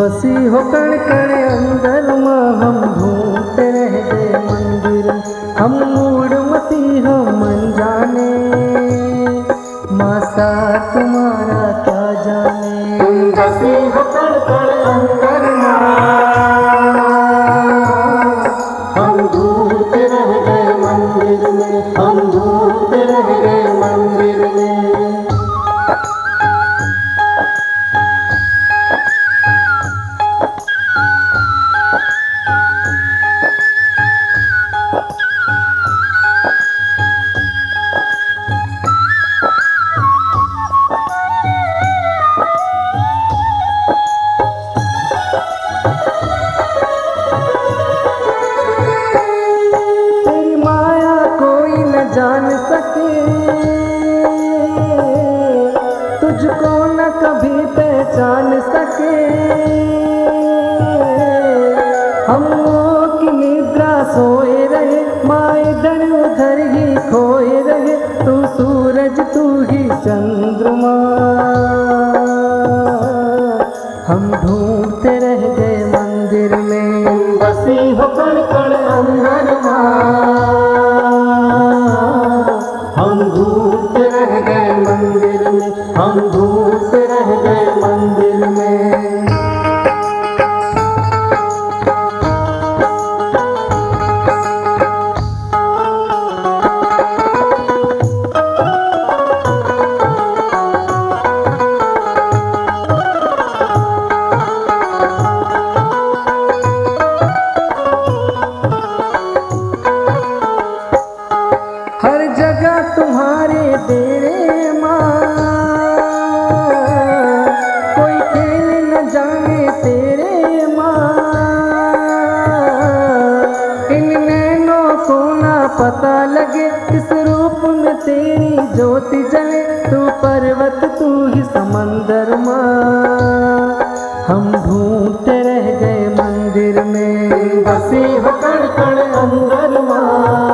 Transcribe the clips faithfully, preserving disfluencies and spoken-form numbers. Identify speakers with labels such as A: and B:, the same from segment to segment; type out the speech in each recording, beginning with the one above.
A: बसी हो कण कण अंदर माँ हम ढूंढते रह गए मंदिर, हम मूड मती हो मन जाने, मासा तुम्हारा क्या जाने।
B: तुम बसी हो कण कण अंदर माँ, हम ढूंढते रह गए मंदिर में, हम ढूंढते रह गए मंदिर में।
A: तेरी माया कोई न जान सके, तुझको न कभी पहचान सके। हम की निद्रा सोए रहे, माँ इधर उधर ही खोए रहे, तू सूरज तू ही चंद्रमा, हम ढूंढते रह गए मंदिर में।
B: तुम बसी हो कण कण अंदर माँ, हम ढूंढते रह गए मंदिर में, हम ढूंढते रह गए मंदिर में।
A: हर जगह तुम्हारे डेरे माँ, कोई खेल न जाने तेरे माँ, इन नैनों को ना पता लगे किस रूप में तेरी ज्योति जले, तू पर्वत तू ही समंदर माँ, हम ढूंढते रह गए मंदिर में।
B: तुम बसी हो कण कण अंदर माँ,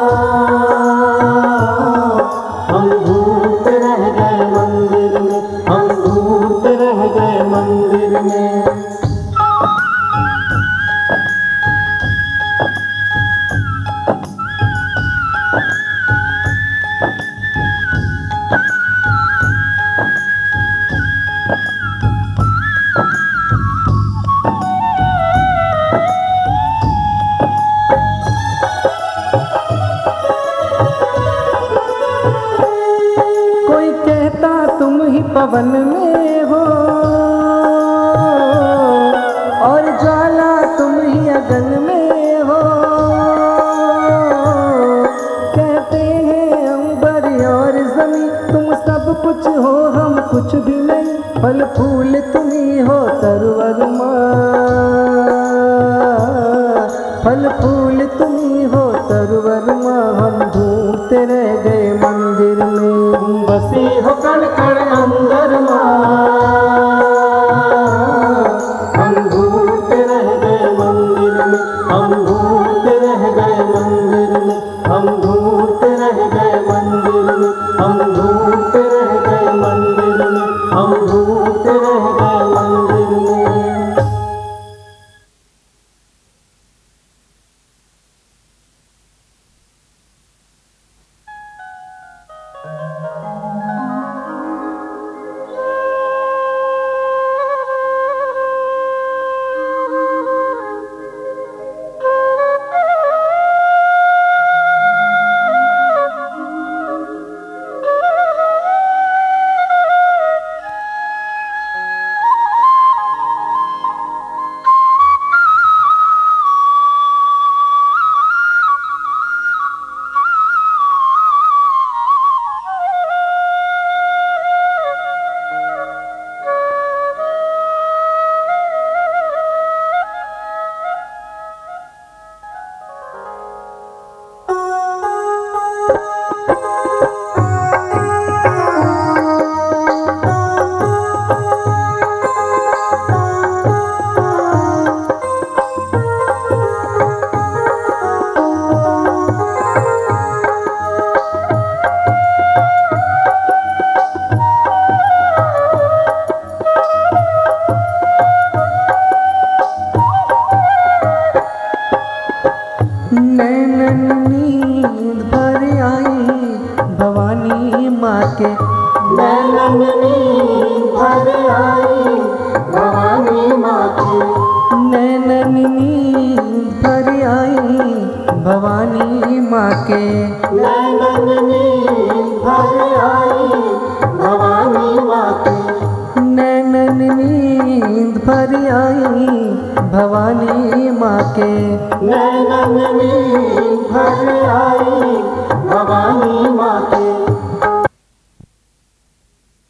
B: हम ढूंढते रह गए मंदिर में, हम ढूंढते रह गए मंदिर में।
A: कोई कहता तुम ही पवन में हो, और ज्वाला तुम ही अगन में हो, कहते हैं अंबर और जमीन तुम सब कुछ हो हम कुछ भी नहीं, फल फूल तुम ही हो तरवर माँ, फल फूल तुम ही हो तरवर माँ, हम ढूंढते रह गए मंदिर में।
B: तुम बसी हो कण कण अंदर माँ, हम ढूंढते रह गए मंदिर में, हम ढूंढते रह गए मंदिर में, हम ढूंढते रह गए मंदिर में, हम ढूंढते रह गए मंदिर में, हम ढूंढते रह गए मंदिर में। नैनन नींद भर आई भवानी माँ के,
A: नैनन नींद भर आई भवानी माँ के।